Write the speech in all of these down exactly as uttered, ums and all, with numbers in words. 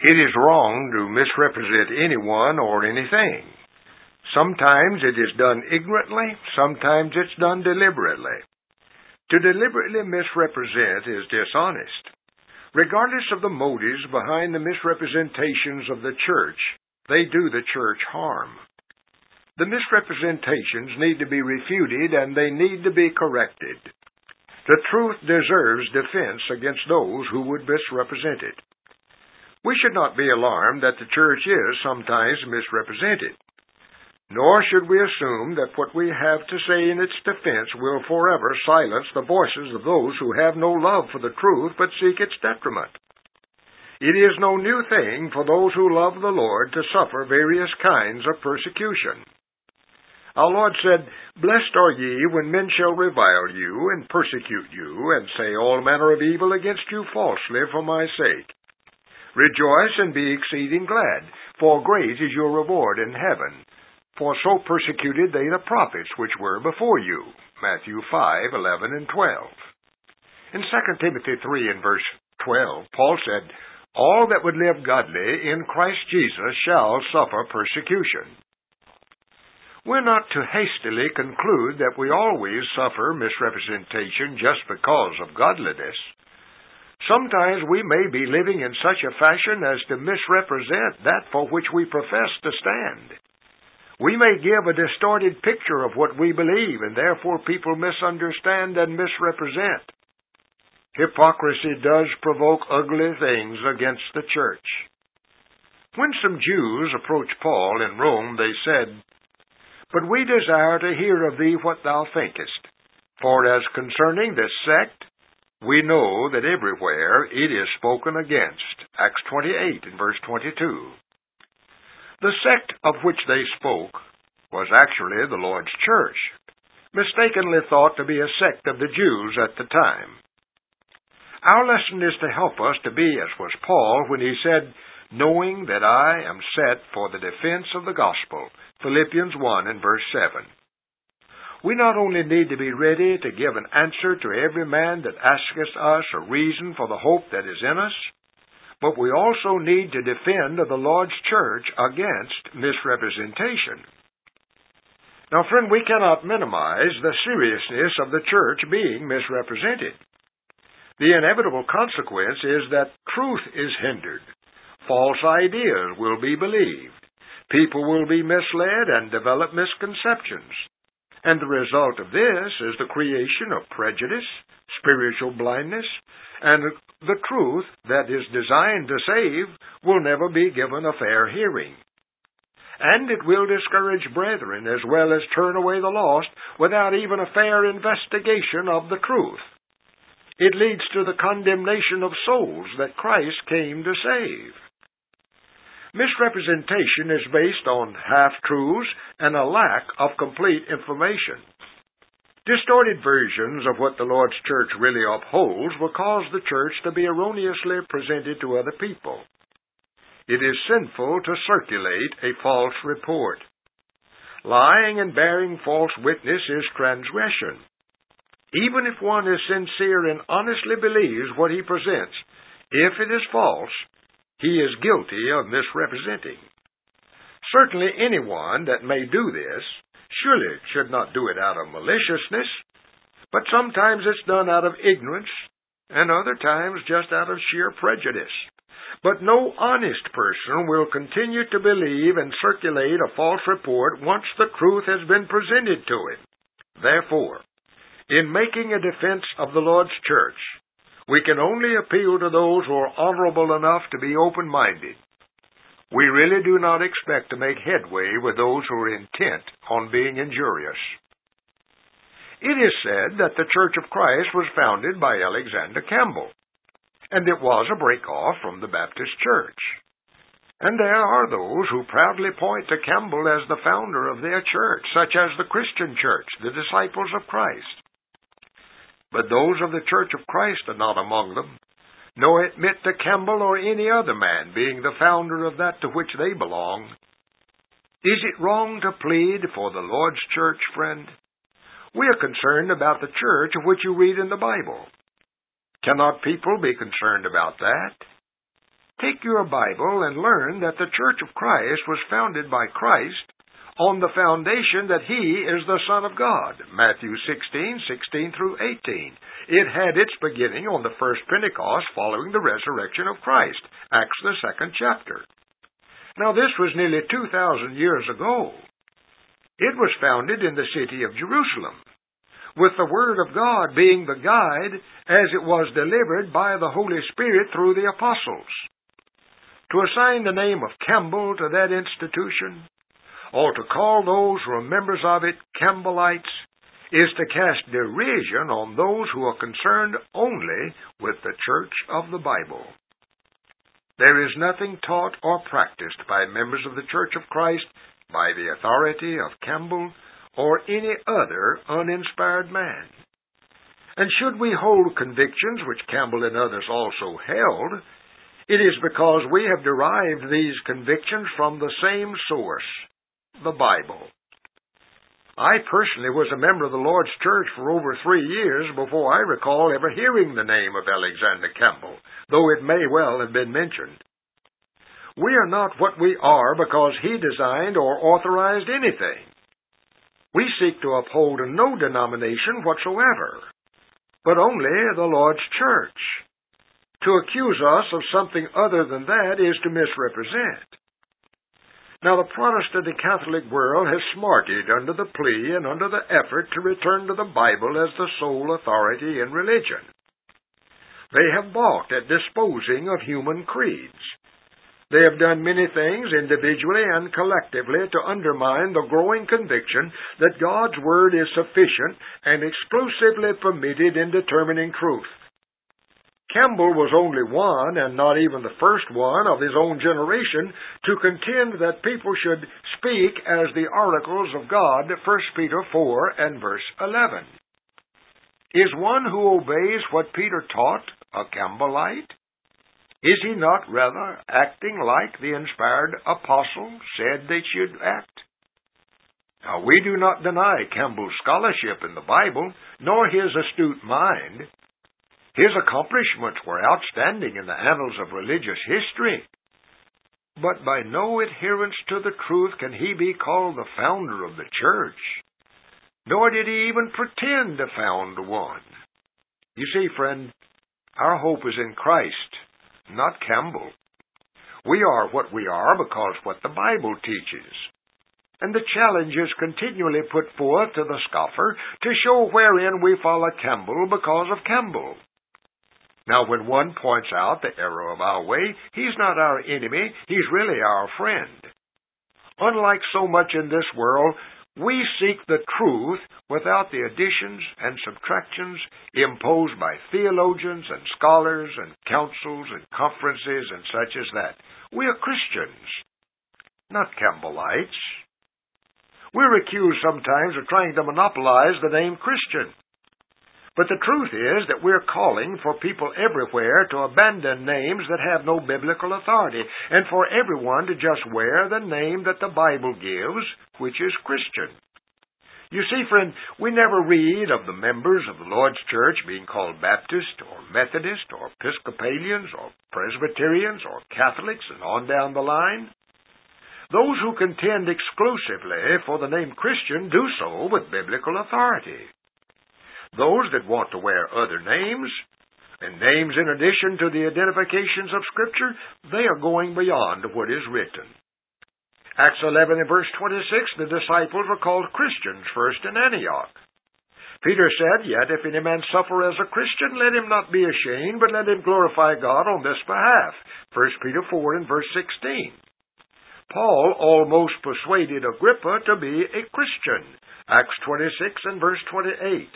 It is wrong to misrepresent anyone or anything. Sometimes it is done ignorantly, sometimes it's done deliberately. To deliberately misrepresent is dishonest. Regardless of the motives behind the misrepresentations of the church, they do the church harm. The misrepresentations need to be refuted and they need to be corrected. The truth deserves defense against those who would misrepresent it. We should not be alarmed that the church is sometimes misrepresented. Nor should we assume that what we have to say in its defense will forever silence the voices of those who have no love for the truth but seek its detriment. It is no new thing for those who love the Lord to suffer various kinds of persecution. Our Lord said, "Blessed are ye when men shall revile you and persecute you, and say all manner of evil against you falsely for my sake. Rejoice and be exceeding glad, for great is your reward in heaven. For so persecuted they the prophets which were before you." Matthew five, eleven, and twelve. In Second Timothy three and verse twelve, Paul said, "All that would live godly in Christ Jesus shall suffer persecution." We're not to hastily conclude that we always suffer misrepresentation just because of godliness. Sometimes we may be living in such a fashion as to misrepresent that for which we profess to stand. We may give a distorted picture of what we believe, and therefore people misunderstand and misrepresent. Hypocrisy does provoke ugly things against the church. When some Jews approached Paul in Rome, they said, "But we desire to hear of thee what thou thinkest. For as concerning this sect, we know that everywhere it is spoken against." Acts twenty-eight and verse twenty-two. The sect of which they spoke was actually the Lord's church, mistakenly thought to be a sect of the Jews at the time. Our lesson is to help us to be as was Paul when he said, "Knowing that I am set for the defense of the gospel." Philippians one and verse seven. We not only need to be ready to give an answer to every man that asketh us a reason for the hope that is in us, but we also need to defend the Lord's church against misrepresentation. Now, friend, we cannot minimize the seriousness of the church being misrepresented. The inevitable consequence is that truth is hindered. False ideas will be believed. People will be misled and develop misconceptions. And the result of this is the creation of prejudice, spiritual blindness, and the truth that is designed to save will never be given a fair hearing. And it will discourage brethren as well as turn away the lost without even a fair investigation of the truth. It leads to the condemnation of souls that Christ came to save. Misrepresentation is based on half-truths and a lack of complete information. Distorted versions of what the Lord's church really upholds will cause the church to be erroneously presented to other people. It is sinful to circulate a false report. Lying and bearing false witness is transgression. Even if one is sincere and honestly believes what he presents, if it is false, he is guilty of misrepresenting. Certainly anyone that may do this surely should not do it out of maliciousness, but sometimes it's done out of ignorance, and other times just out of sheer prejudice. But no honest person will continue to believe and circulate a false report once the truth has been presented to him. Therefore, in making a defense of the Lord's church, we can only appeal to those who are honorable enough to be open-minded. We really do not expect to make headway with those who are intent on being injurious. It is said that the Church of Christ was founded by Alexander Campbell, and it was a break-off from the Baptist Church. And there are those who proudly point to Campbell as the founder of their church, such as the Christian Church, the Disciples of Christ. But those of the Church of Christ are not among them, nor admit to Campbell or any other man being the founder of that to which they belong. Is it wrong to plead for the Lord's church, friend? We are concerned about the church of which you read in the Bible. Cannot people be concerned about that? Take your Bible and learn that the Church of Christ was founded by Christ on the foundation that He is the Son of God. Matthew sixteen, sixteen through eighteen. It had its beginning on the first Pentecost following the resurrection of Christ. Acts the second chapter. Now this was nearly two thousand years ago. It was founded in the city of Jerusalem, with the Word of God being the guide as it was delivered by the Holy Spirit through the apostles. To assign the name of Campbell to that institution, or to call those who are members of it Campbellites, is to cast derision on those who are concerned only with the Church of the Bible. There is nothing taught or practiced by members of the Church of Christ by the authority of Campbell or any other uninspired man. And should we hold convictions which Campbell and others also held, it is because we have derived these convictions from the same source, the Bible. I personally was a member of the Lord's Church for over three years before I recall ever hearing the name of Alexander Campbell, though it may well have been mentioned. We are not what we are because he designed or authorized anything. We seek to uphold no denomination whatsoever, but only the Lord's church. To accuse us of something other than that is to misrepresent. Now the Protestant and Catholic world has smarted under the plea and under the effort to return to the Bible as the sole authority in religion. They have balked at disposing of human creeds. They have done many things individually and collectively to undermine the growing conviction that God's Word is sufficient and exclusively permitted in determining truth. Campbell was only one, and not even the first one, of his own generation to contend that people should speak as the oracles of God, First Peter four and verse eleven. Is one who obeys what Peter taught a Campbellite? Is he not rather acting like the inspired apostle said they should act? Now, we do not deny Campbell's scholarship in the Bible, nor his astute mind. His accomplishments were outstanding in the annals of religious history. But by no adherence to the truth can he be called the founder of the church, nor did he even pretend to found one. You see, friend, our hope is in Christ, not Campbell. We are what we are because what the Bible teaches. And the challenge is continually put forth to the scoffer to show wherein we follow Campbell because of Campbell. Now, when one points out the error of our way, he's not our enemy, he's really our friend. Unlike so much in this world, we seek the truth without the additions and subtractions imposed by theologians and scholars and councils and conferences and such as that. We are Christians, not Campbellites. We're accused sometimes of trying to monopolize the name Christian. But the truth is that we're calling for people everywhere to abandon names that have no biblical authority, and for everyone to just wear the name that the Bible gives, which is Christian. You see, friend, we never read of the members of the Lord's Church being called Baptist or Methodist or Episcopalians or Presbyterians or Catholics and on down the line. Those who contend exclusively for the name Christian do so with biblical authority. Those that want to wear other names, and names in addition to the identifications of Scripture, they are going beyond what is written. Acts eleven and verse twenty-six, the disciples were called Christians first in Antioch. Peter said, "Yet if any man suffer as a Christian, let him not be ashamed, but let him glorify God on this behalf." First Peter four and verse sixteen. Paul almost persuaded Agrippa to be a Christian. Acts twenty-six and verse twenty-eight.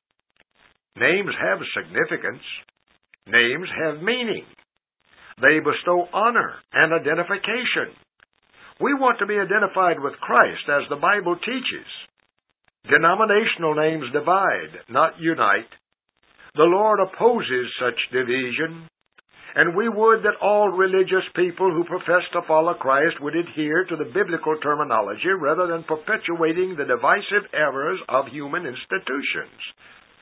Names have significance. Names have meaning. They bestow honor and identification. We want to be identified with Christ as the Bible teaches. Denominational names divide, not unite. The Lord opposes such division, and we would that all religious people who profess to follow Christ would adhere to the biblical terminology rather than perpetuating the divisive errors of human institutions.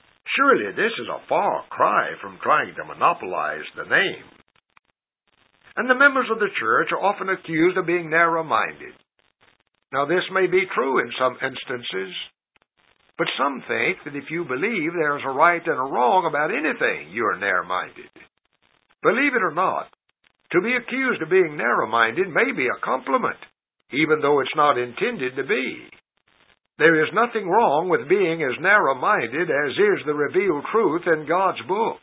Surely this is a far cry from trying to monopolize the name. And the members of the church are often accused of being narrow-minded. Now, this may be true in some instances, but some think that if you believe there is a right and a wrong about anything, you are narrow-minded. Believe it or not, to be accused of being narrow-minded may be a compliment, even though it's not intended to be. There is nothing wrong with being as narrow-minded as is the revealed truth in God's book.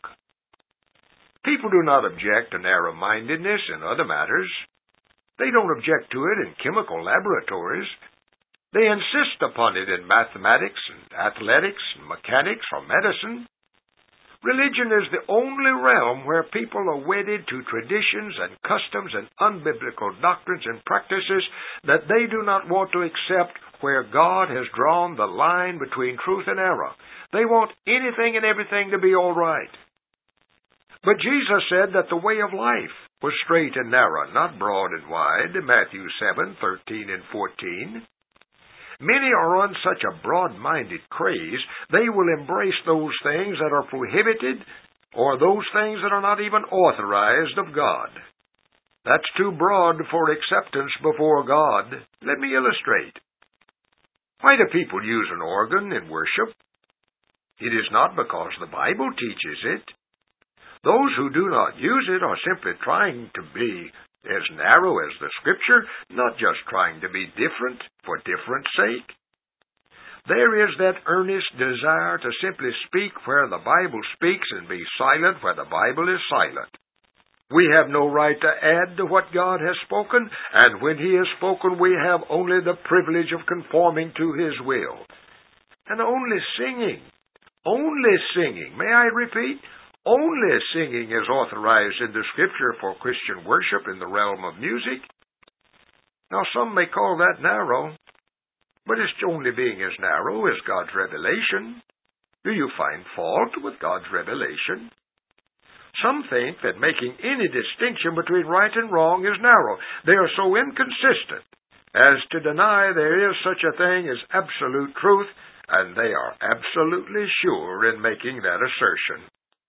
People do not object to narrow-mindedness in other matters. They don't object to it in chemical laboratories. They insist upon it in mathematics and athletics and mechanics or medicine. Religion is the only realm where people are wedded to traditions and customs and unbiblical doctrines and practices that they do not want to accept, where God has drawn the line between truth and error. They want anything and everything to be all right. But Jesus said that the way of life was straight and narrow, not broad and wide, Matthew seven, thirteen and fourteen. Many are on such a broad-minded craze, they will embrace those things that are prohibited or those things that are not even authorized of God. That's too broad for acceptance before God. Let me illustrate. Why do people use an organ in worship? It is not because the Bible teaches it. Those who do not use it are simply trying to be as narrow as the Scripture, not just trying to be different for difference sake. There is that earnest desire to simply speak where the Bible speaks and be silent where the Bible is silent. We have no right to add to what God has spoken, and when He has spoken, we have only the privilege of conforming to His will. And only singing, only singing, may I repeat, only singing is authorized in the Scripture for Christian worship in the realm of music. Now, some may call that narrow, but it's only being as narrow as God's revelation. Do you find fault with God's revelation? Some think that making any distinction between right and wrong is narrow. They are so inconsistent as to deny there is such a thing as absolute truth, and they are absolutely sure in making that assertion.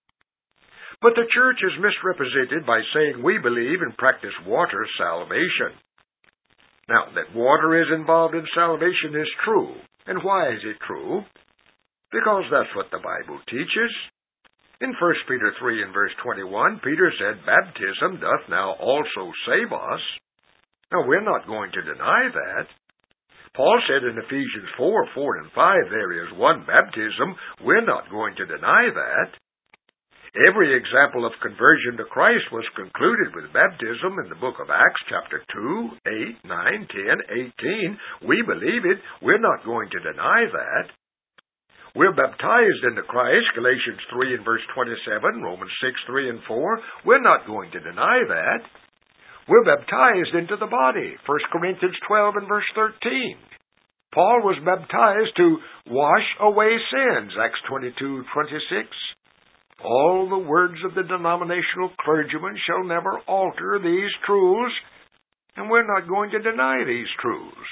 But the church is misrepresented by saying we believe and practice water salvation. Now, that water is involved in salvation is true. And why is it true? Because that's what the Bible teaches. In First Peter three and verse twenty-one, Peter said, "Baptism doth now also save us." Now, we're not going to deny that. Paul said in Ephesians four, four and five, there is one baptism. We're not going to deny that. Every example of conversion to Christ was concluded with baptism in the book of Acts, chapter two, eight, nine, ten, eighteen. We believe it. We're not going to deny that. We're baptized into Christ, Galatians three and verse twenty-seven, Romans six, three and four. We're not going to deny that. We're baptized into the body, First Corinthians twelve and verse thirteen. Paul was baptized to wash away sins, Acts twenty-two, twenty-six. All the words of the denominational clergyman shall never alter these truths, and we're not going to deny these truths.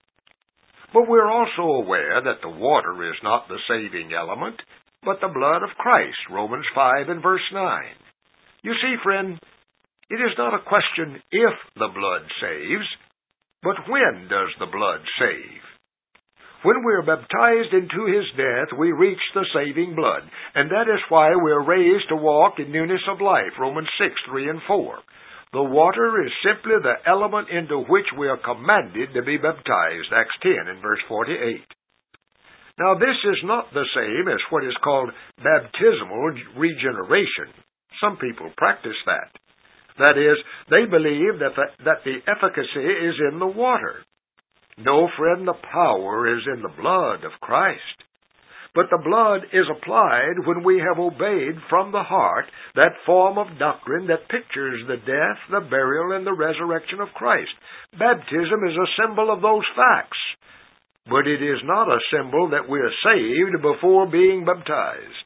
But we're also aware that the water is not the saving element, but the blood of Christ, Romans five and verse nine. You see, friend, it is not a question if the blood saves, but when does the blood save? When we are baptized into His death, we reach the saving blood, and that is why we are raised to walk in newness of life, Romans six, three and four. The water is simply the element into which we are commanded to be baptized, Acts ten and verse forty-eight. Now, this is not the same as what is called baptismal regeneration. Some people practice that. That is, they believe that the, that the efficacy is in the water. No, friend, the power is in the blood of Christ. But the blood is applied when we have obeyed from the heart that form of doctrine that pictures the death, the burial, and the resurrection of Christ. Baptism is a symbol of those facts, but it is not a symbol that we are saved before being baptized.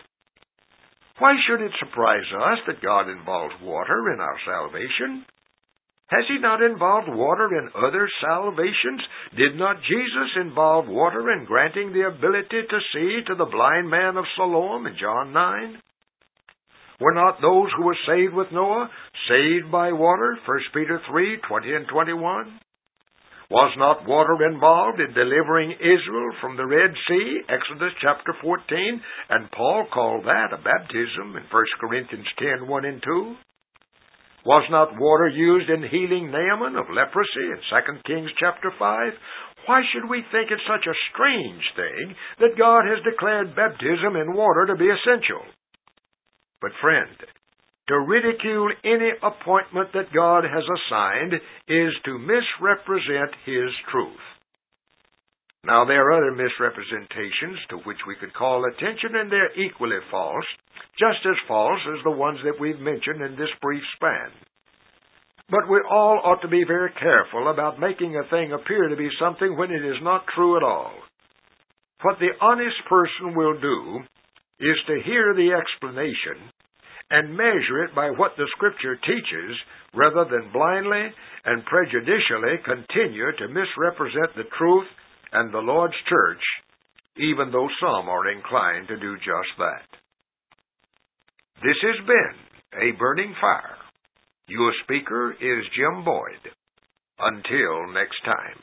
Why should it surprise us that God involves water in our salvation? Has He not involved water in other salvations? Did not Jesus involve water in granting the ability to see to the blind man of Siloam in John nine? Were not those who were saved with Noah saved by water? First Peter three, twenty and twenty-one. Was not water involved in delivering Israel from the Red Sea? Exodus chapter fourteen. And Paul called that a baptism in First Corinthians ten, one and two. Was not water used in healing Naaman of leprosy in Second Kings chapter five? Why should we think it such a strange thing that God has declared baptism in water to be essential? But friend, to ridicule any appointment that God has assigned is to misrepresent His truth. Now, there are other misrepresentations to which we could call attention, and they're equally false, just as false as the ones that we've mentioned in this brief span. But we all ought to be very careful about making a thing appear to be something when it is not true at all. What the honest person will do is to hear the explanation and measure it by what the Scripture teaches, rather than blindly and prejudicially continue to misrepresent the truth and the Lord's church, even though some are inclined to do just that. This has been A Burning Fire. Your speaker is Jim Boyd. Until next time.